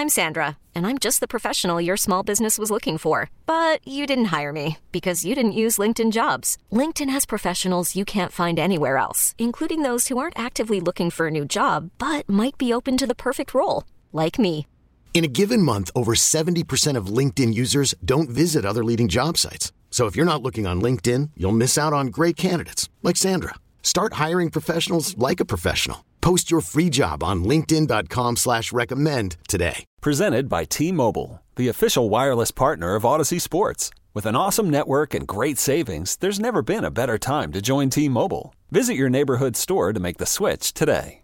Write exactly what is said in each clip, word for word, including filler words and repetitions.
I'm Sandra, and I'm just the professional your small business was looking for. But you didn't hire me because you didn't use LinkedIn Jobs. LinkedIn has professionals you can't find anywhere else, including those who aren't actively looking for a new job, but might be open to the perfect role, like me. In a given month, over seventy percent of LinkedIn users don't visit other leading job sites. So if you're not looking on LinkedIn, you'll miss out on great candidates like Sandra. Start hiring professionals like a professional. Post your free job on linkedin.com slash recommend today. Presented by T-Mobile, the official wireless partner of Odyssey Sports. With an awesome network and great savings, there's never been a better time to join T-Mobile. Visit your neighborhood store to make the switch today.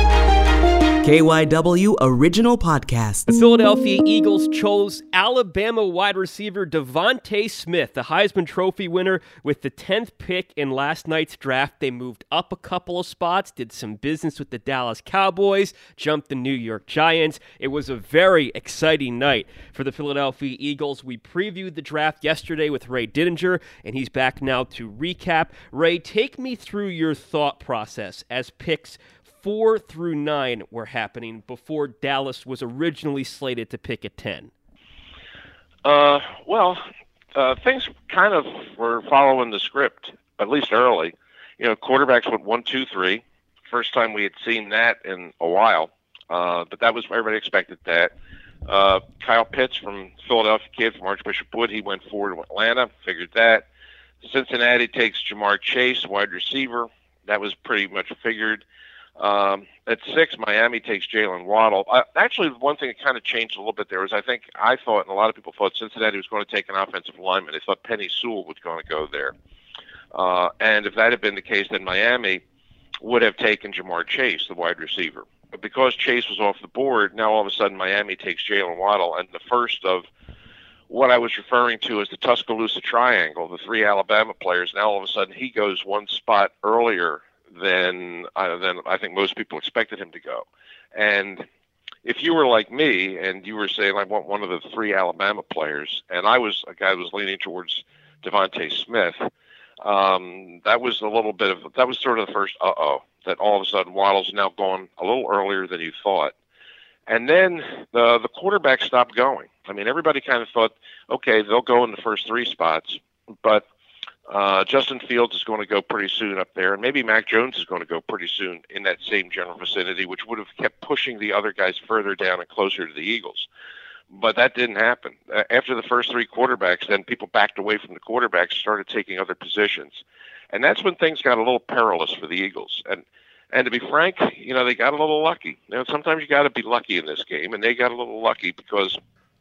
K Y W Original Podcast. The Philadelphia Eagles chose Alabama wide receiver Devontae Smith, the Heisman Trophy winner, with the tenth pick in last night's draft. They moved up a couple of spots, did some business with the Dallas Cowboys, jumped the New York Giants. It was a very exciting night for the Philadelphia Eagles. We previewed the draft yesterday with Ray Didinger, and he's back now to recap. Ray, take me through your thought process as picks four through nine were happening before Dallas was originally slated to pick at ten. Uh, well, uh, things kind of were following the script, at least early. You know, quarterbacks went one, two, three. First time we had seen that in a while, uh, but that was everybody expected that. Uh, Kyle Pitts from Philadelphia kid from Archbishop Wood, he went forward to Atlanta, figured that. Cincinnati takes Jamar Chase, wide receiver. That was pretty much figured. Um, at six, Miami takes Jalen Waddle. Uh, actually, one thing that kind of changed a little bit there was I think I thought, and a lot of people thought, Cincinnati was going to take an offensive lineman. They thought Penny Sewell was going to go there. Uh, and if that had been the case, then Miami would have taken Jamar Chase, the wide receiver. But because Chase was off the board, now all of a sudden Miami takes Jalen Waddle, and the first of what I was referring to as the Tuscaloosa Triangle, the three Alabama players, now all of a sudden he goes one spot earlier than uh, than I think most people expected him to go. And if you were like me and you were saying I want one of the three Alabama players, and I was a guy who was leaning towards Devontae Smith, um, that was a little bit of that was sort of the first uh oh that all of a sudden Waddle's now gone a little earlier than you thought. And then the the quarterback stopped going. I mean, everybody kind of thought, okay, they'll go in the first three spots, but Uh, Justin Fields is going to go pretty soon up there, and maybe Mac Jones is going to go pretty soon in that same general vicinity, which would have kept pushing the other guys further down and closer to the Eagles. But that didn't happen. Uh, after the first three quarterbacks, then people backed away from the quarterbacks, started taking other positions. And that's when things got a little perilous for the Eagles. And and to be frank, you know, they got a little lucky. You know, sometimes you got to be lucky in this game, and they got a little lucky because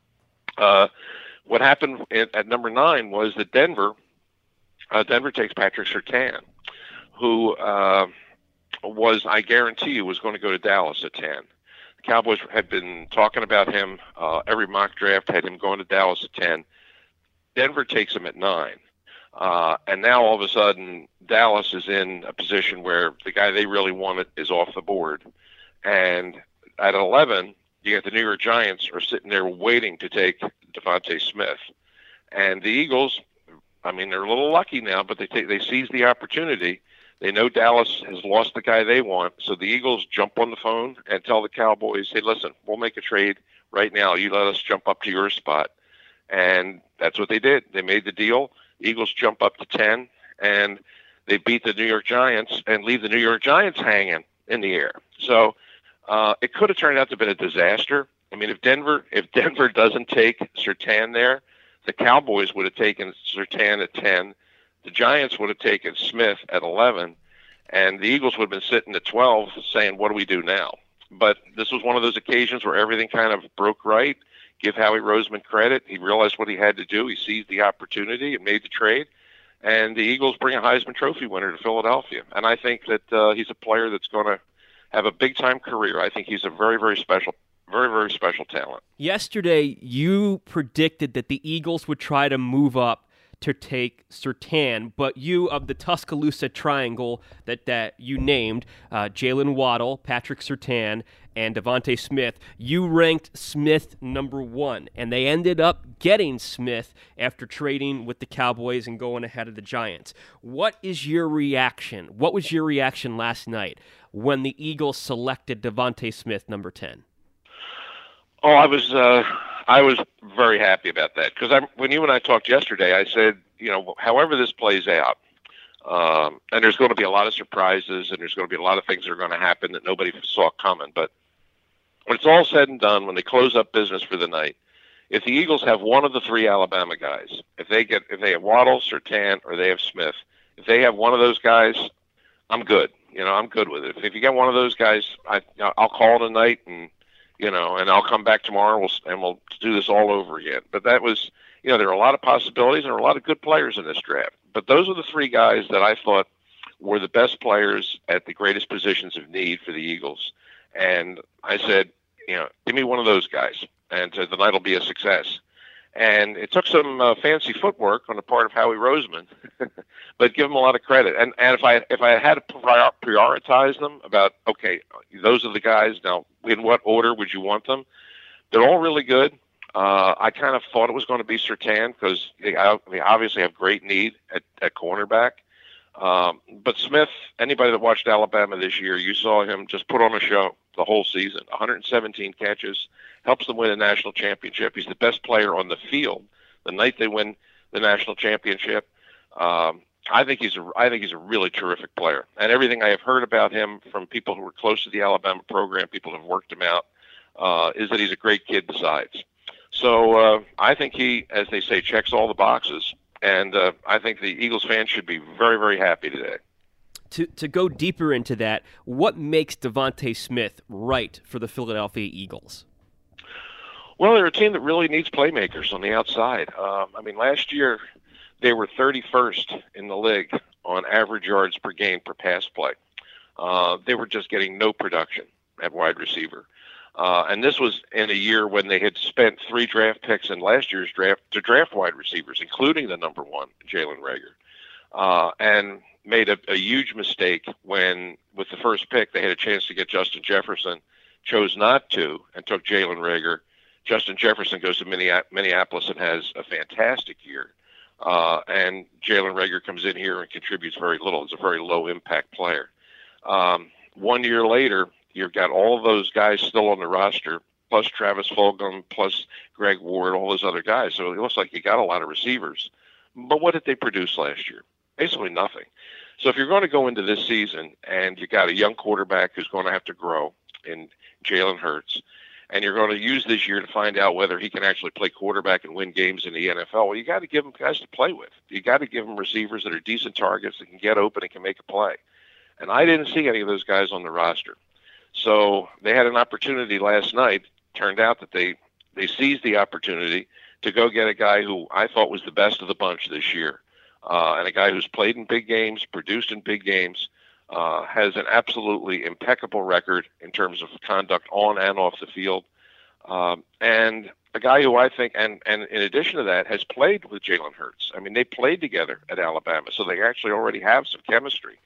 uh, what happened at, at number nine was that Denver – Uh, Denver takes Patrick Surtain, who uh, was, I guarantee you, was going to go to Dallas at ten. The Cowboys had been talking about him. Uh, every mock draft had him going to Dallas at ten. Denver takes him at nine. Uh, and now all of a sudden, Dallas is in a position where the guy they really wanted is off the board. And at eleven, you got the New York Giants are sitting there waiting to take Devontae Smith. And the Eagles, I mean, they're a little lucky now, but they take, they seize the opportunity. They know Dallas has lost the guy they want, so the Eagles jump on the phone and tell the Cowboys, hey, listen, we'll make a trade right now. You let us jump up to your spot. And that's what they did. They made the deal. The Eagles jump up to ten, and they beat the New York Giants and leave the New York Giants hanging in the air. So uh, it could have turned out to be a disaster. I mean, if Denver if Denver doesn't take Surtain there, the Cowboys would have taken Surtain at ten. The Giants would have taken Smith at eleven. And the Eagles would have been sitting at twelve saying, what do we do now? But this was one of those occasions where everything kind of broke right. Give Howie Roseman credit. He realized what he had to do. He seized the opportunity and made the trade. And the Eagles bring a Heisman Trophy winner to Philadelphia. And I think that uh, he's a player that's going to have a big-time career. I think he's a very, very special Very, very special talent. Yesterday, you predicted that the Eagles would try to move up to take Surtain, but you, of the Tuscaloosa Triangle that, that you named, uh, Jalen Waddle, Patrick Surtain, and Devontae Smith, you ranked Smith number one, and they ended up getting Smith after trading with the Cowboys and going ahead of the Giants. What is your reaction? What was your reaction last night when the Eagles selected Devontae Smith number ten? Oh, I was uh, I was very happy about that because I when you and I talked yesterday, I said, you know, however this plays out, um, and there's going to be a lot of surprises, and there's going to be a lot of things that are going to happen that nobody saw coming. But when it's all said and done, when they close up business for the night, if the Eagles have one of the three Alabama guys, if they get if they have Waddle, Surtain, or they have Smith, if they have one of those guys, I'm good. You know, I'm good with it. If, if you get one of those guys, I I'll call it a night, and you know, and I'll come back tomorrow, and we'll, and we'll do this all over again. But that was, you know, there are a lot of possibilities, and there are a lot of good players in this draft. But those are the three guys that I thought were the best players at the greatest positions of need for the Eagles. And I said, you know, give me one of those guys, and the night will be a success. And it took some uh, fancy footwork on the part of Howie Roseman, but give him a lot of credit. And and if I if I had to prior- prioritize them about, okay, those are the guys, now in what order would you want them? They're all really good. Uh, I kind of thought it was going to be Surtain because they, they obviously have great need at, at cornerback. Um, but Smith, anybody that watched Alabama this year, you saw him just put on a show the whole season. one hundred seventeen catches, helps them win a national championship. He's the best player on the field the night they win the national championship. Um, I think he's a, I think he's a really terrific player. And everything I have heard about him from people who were close to the Alabama program, people who have worked him out, uh, is that he's a great kid besides. So uh, I think he, as they say, checks all the boxes. And uh, I think the Eagles fans should be very, very happy today. To to go deeper into that, what makes DeVonta Smith right for the Philadelphia Eagles? Well, they're a team that really needs playmakers on the outside. Um, I mean, last year they were thirty-first in the league on average yards per game per pass play. Uh, they were just getting no production at wide receiver. Uh, and this was in a year when they had spent three draft picks in last year's draft to draft wide receivers, including the number one, Jalen Reagor, uh, and made a, a huge mistake when, with the first pick, they had a chance to get Justin Jefferson, chose not to, and took Jalen Reagor. Justin Jefferson goes to Minneapolis and has a fantastic year. Uh, and Jalen Reagor comes in here and contributes very little. It's a very low-impact player. Um, one year later, you've got all of those guys still on the roster, plus Travis Fulgham, plus Greg Ward, all those other guys. So it looks like you got a lot of receivers. But what did they produce last year? Basically nothing. So if you're going to go into this season and you got a young quarterback who's going to have to grow in Jalen Hurts, and you're going to use this year to find out whether he can actually play quarterback and win games in the N F L, well, you got to give him guys to play with. You got to give him receivers that are decent targets that can get open and can make a play. And I didn't see any of those guys on the roster. So they had an opportunity last night. Turned out that they, they seized the opportunity to go get a guy who I thought was the best of the bunch this year, uh, and a guy who's played in big games, produced in big games, uh, has an absolutely impeccable record in terms of conduct on and off the field, um, and a guy who I think, and, and in addition to that, has played with Jalen Hurts. I mean, they played together at Alabama, so they actually already have some chemistry.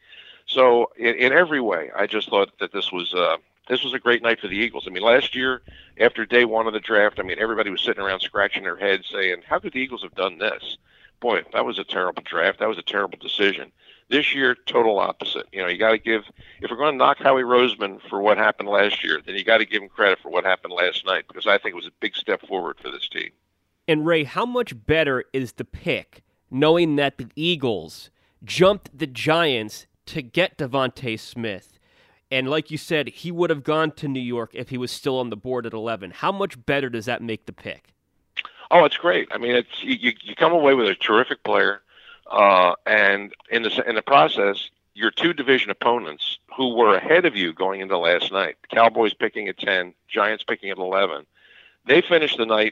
So in, in every way, I just thought that this was uh, this was a great night for the Eagles. I mean, last year, after day one of the draft, I mean, everybody was sitting around scratching their heads saying, how could the Eagles have done this? Boy, that was a terrible draft. That was a terrible decision. This year, total opposite. You know, you got to give, if we're going to knock Howie Roseman for what happened last year, then you got to give him credit for what happened last night, because I think it was a big step forward for this team. And Ray, how much better is the pick knowing that the Eagles jumped the Giants to get DeVonta Smith? And like you said, he would have gone to New York if he was still on the board at eleven. How much better does that make the pick? Oh, it's great. I mean, it's you, you come away with a terrific player, uh, and in the in the process, your two division opponents who were ahead of you going into last night, Cowboys picking at ten, Giants picking at eleven, they finished the night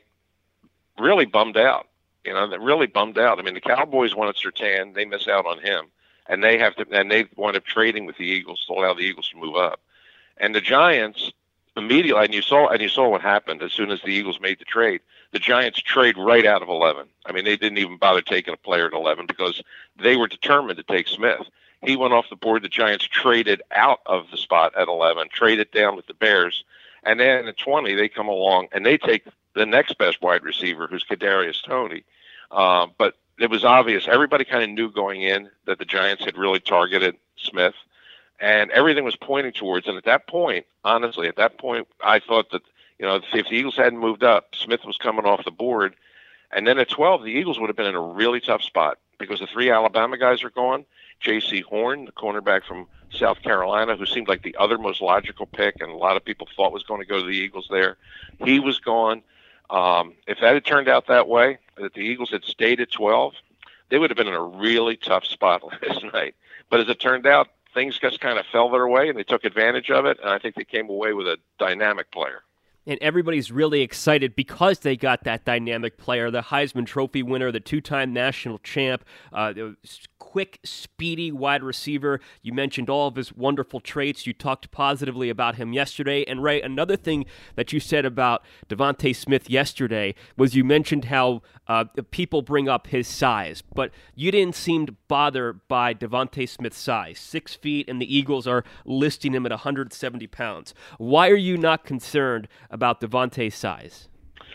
really bummed out. You know, they're really bummed out. I mean, the Cowboys wanted Surtain, they miss out on him. And they have to, and they wound up trading with the Eagles to allow the Eagles to move up. And the Giants immediately, and you saw, and you saw what happened as soon as the Eagles made the trade. The Giants trade right out of eleven. I mean, they didn't even bother taking a player at eleven because they were determined to take Smith. He went off the board. The Giants traded out of the spot at eleven, traded down with the Bears, and then at twenty they come along and they take the next best wide receiver, who's Kadarius Toney. Uh, but it was obvious. Everybody kind of knew going in that the Giants had really targeted Smith, and everything was pointing towards. And at that point, honestly, at that point, I thought that You know, if the Eagles hadn't moved up, Smith was coming off the board. And then at twelve, the Eagles would have been in a really tough spot because the three Alabama guys are gone. J C Horn, the cornerback from South Carolina, who seemed like the other most logical pick and a lot of people thought was going to go to the Eagles there, he was gone. Um, if that had turned out that way, that the Eagles had stayed at twelve, they would have been in a really tough spot last night. But as it turned out, things just kind of fell their way, and they took advantage of it, and I think they came away with a dynamic player. And everybody's really excited because they got that dynamic player, the Heisman Trophy winner, the two-time national champ, uh, the quick, speedy wide receiver. You mentioned all of his wonderful traits. You talked positively about him yesterday. And, Ray, another thing that you said about DeVonta Smith yesterday was you mentioned how uh, people bring up his size, but you didn't seem bothered by DeVonta Smith's size. Six feet, and the Eagles are listing him at one hundred seventy pounds. Why are you not concerned about DeVonta's size?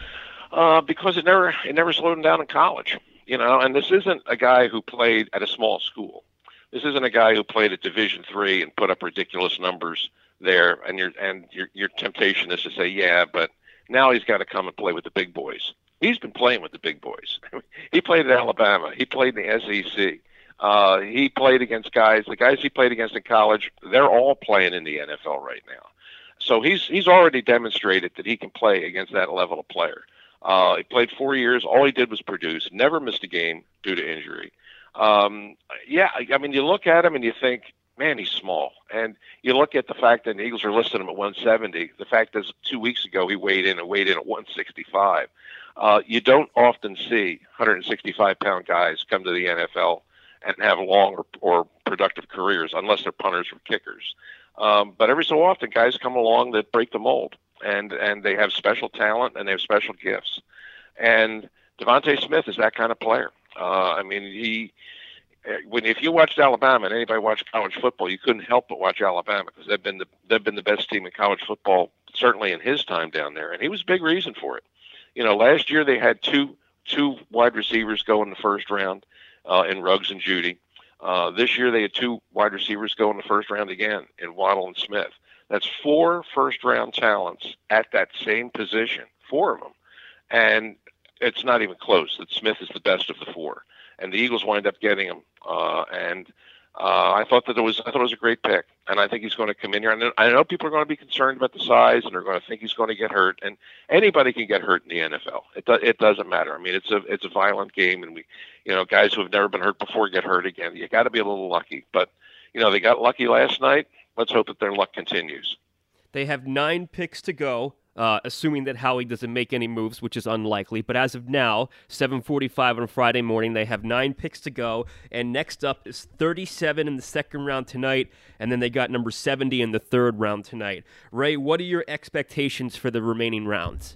Uh, because it never it never slowed him down in college, you know. And this isn't a guy who played at a small school. This isn't a guy who played at Division three and put up ridiculous numbers there. And your and your your temptation is to say, yeah, but now he's got to come and play with the big boys. He's been playing with the big boys. He played at Alabama. He played in the S E C. Uh, he played against guys. The guys he played against in college, they're all playing in the N F L right now. So he's he's already demonstrated that he can play against that level of player. Uh, he played four years. All he did was produce. Never missed a game due to injury. Um, yeah, I, I mean, you look at him and you think, man, he's small. And you look at the fact that the Eagles are listing him at one seventy. The fact is, two weeks ago he weighed in and weighed in at one sixty-five. Uh, you don't often see one hundred sixty-five pound guys come to the N F L and have long or, or productive careers unless they're punters or kickers. Um, but every so often, guys come along that break the mold, and, and they have special talent and they have special gifts. And DeVonta Smith is that kind of player. Uh, I mean, he when if you watched Alabama and anybody watched college football, you couldn't help but watch Alabama because they've been the they've been the best team in college football certainly in his time down there, and he was a big reason for it. You know, last year they had two two wide receivers go in the first round uh, in Ruggs and Judy. Uh, this year they had two wide receivers go in the first round again in Waddle and Smith. That's four first-round talents at that same position, four of them. And it's not even close that Smith is the best of the four. And the Eagles wind up getting him. Uh, and uh, I thought that it was I thought it was a great pick. And I think he's going to come in here. And I know people are going to be concerned about the size, and they're going to think he's going to get hurt. And anybody can get hurt in the N F L. It do, it doesn't matter. I mean, it's a it's a violent game, and we, you know, guys who have never been hurt before get hurt again. You got to be a little lucky. But you know, they got lucky last night. Let's hope that their luck continues. They have nine picks to go, uh, assuming that Howie doesn't make any moves, which is unlikely. But as of now, seven forty-five on Friday morning, they have nine picks to go. And next up is thirty-seven in the second round tonight, and then they got number seventy in the third round tonight. Ray, what are your expectations for the remaining rounds?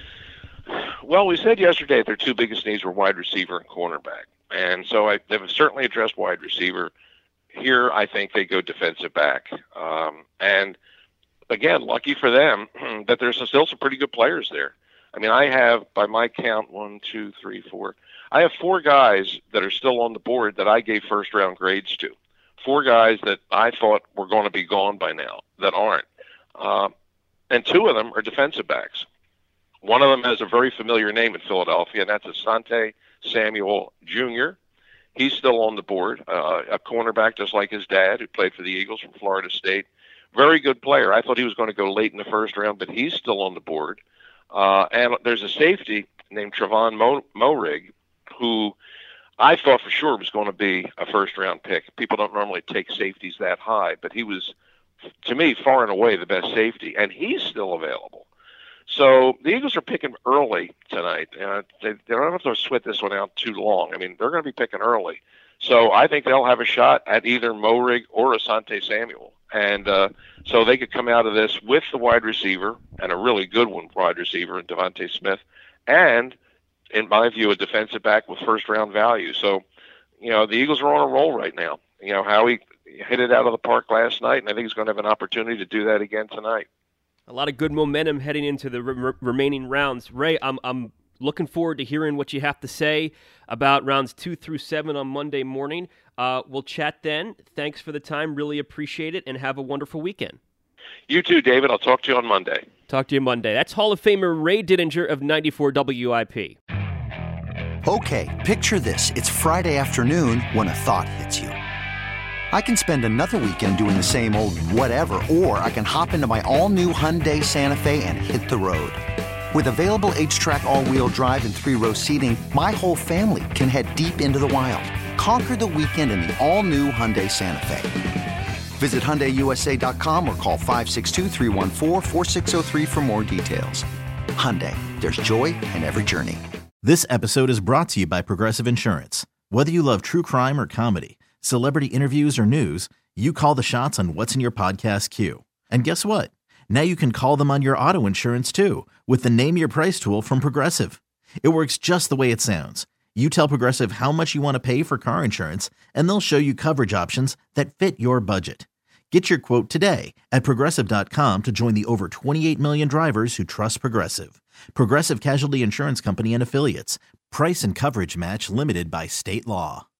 Well, we said yesterday that their two biggest needs were wide receiver and cornerback. And so I, they've certainly addressed wide receiver. Here, I think they go defensive back. Um, and, again, lucky for them that there's still some pretty good players there. I mean, I have, by my count, one, two, three, four. I have four guys that are still on the board that I gave first-round grades to. Four guys that I thought were going to be gone by now that aren't. Uh, and two of them are defensive backs. One of them has a very familiar name in Philadelphia, and that's Asante Samuel Junior He's still on the board, uh, a cornerback just like his dad, who played for the Eagles from Florida State. Very good player. I thought he was going to go late in the first round, but he's still on the board. Uh, and there's a safety named Trevon Mo- Moehrig, who I thought for sure was going to be a first-round pick. People don't normally take safeties that high, but he was, to me, far and away the best safety, and he's still available. So the Eagles are picking early tonight. Uh, they, they don't have to sweat this one out too long. I mean, they're going to be picking early. So I think they'll have a shot at either Moehrig or Asante Samuel. And uh, so they could come out of this with the wide receiver, and a really good one wide receiver in DeVonta Smith, and, in my view, a defensive back with first-round value. So, you know, the Eagles are on a roll right now. You know, Howie hit it out of the park last night, and I think he's going to have an opportunity to do that again tonight. A lot of good momentum heading into the re- remaining rounds. Ray, I'm I'm looking forward to hearing what you have to say about rounds two through seven on Monday morning. Uh, we'll chat then. Thanks for the time. Really appreciate it, and have a wonderful weekend. You too, David. I'll talk to you on Monday. Talk to you Monday. That's Hall of Famer Ray Didinger of ninety-four W I P. Okay, picture this. It's Friday afternoon when a thought hits you. I can spend another weekend doing the same old whatever, or I can hop into my all-new Hyundai Santa Fe and hit the road. With available H-Track all-wheel drive and three-row seating, my whole family can head deep into the wild. Conquer the weekend in the all-new Hyundai Santa Fe. Visit Hyundai U S A dot com or call five six two, three one four, four six zero three for more details. Hyundai, there's joy in every journey. This episode is brought to you by Progressive Insurance. Whether you love true crime or comedy, celebrity interviews or news, you call the shots on what's in your podcast queue. And guess what? Now you can call them on your auto insurance too with the Name Your Price tool from Progressive. It works just the way it sounds. You tell Progressive how much you want to pay for car insurance, and they'll show you coverage options that fit your budget. Get your quote today at Progressive dot com to join the over twenty-eight million drivers who trust Progressive. Progressive Casualty Insurance Company and Affiliates. Price and coverage match limited by state law.